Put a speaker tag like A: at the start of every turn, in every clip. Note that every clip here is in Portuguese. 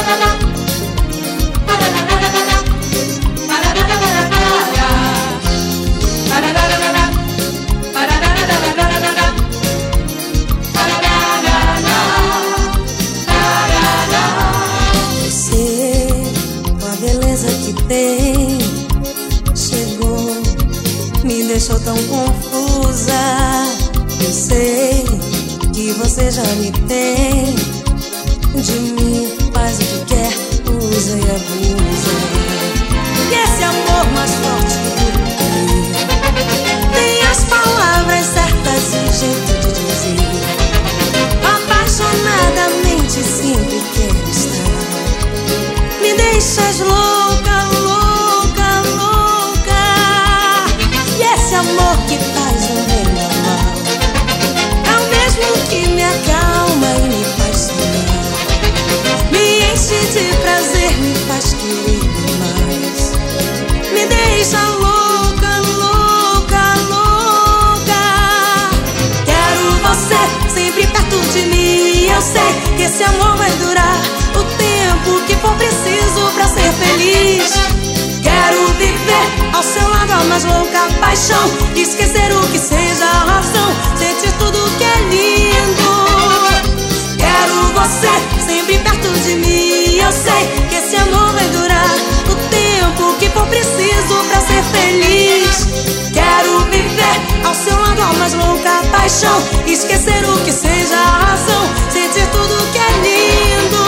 A: Que tem, chegou, me deixou tão confusa. Eu sei que você já me tem, de mim faz o que quer, usa e abusa. E esse amor mais forte do que tem as palavras certas e o jeito de dizer. Apaixonadamente sempre quero estar. Me deixas louca, louca, louca. E esse amor que faz o bem da mal é o mesmo que me acalma e me faz sonhar. Me enche de prazer, me faz querer demais. Me deixa louca, louca, louca. Quero você sempre perto de mim. Eu sei que esse amor vai durar o tempo que for preciso pra ser feliz. Quero viver ao seu lado a mais louca paixão, esquecer o que seja a razão, sentir tudo que é lindo. Quero você sempre perto de mim. Eu sei que esse amor vai durar o tempo que for preciso pra ser feliz. Quero viver ao seu lado a mais louca paixão, esquecer o que seja a razão, sentir tudo que é lindo.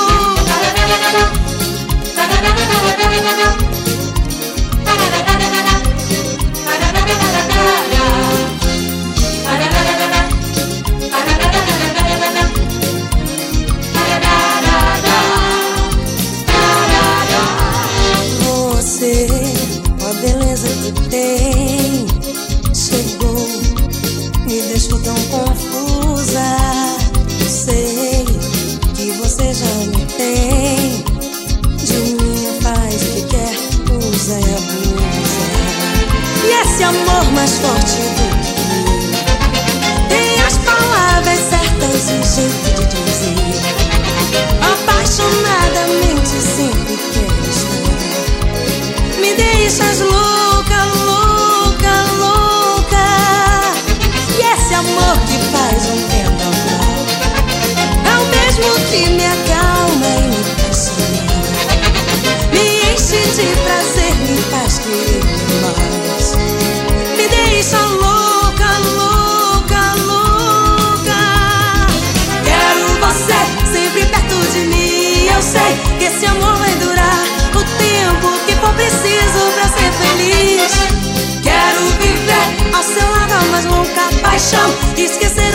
A: Você, com a beleza que tem, chegou, me deixou tão confusa. Eu sei que você já me tem, de mim faz o que quer, usa e abusa. E esse amor mais forte do que tem as palavras certas e o jeito de dizer. Apaixonadamente sempre quero estar. Me deixas louca, louca, louca. E esse amor que faz um vendaval é o mesmo que me acalma e me faz sonhar. Me enche de prazer, me faz querer demais. Me deixa louca, louca, louca. Quero você sempre perto de mim. Eu sei que esse amor vai durar o tempo que for preciso pra ser feliz. Quero viver ao seu lado a mais louca paixão, esquecer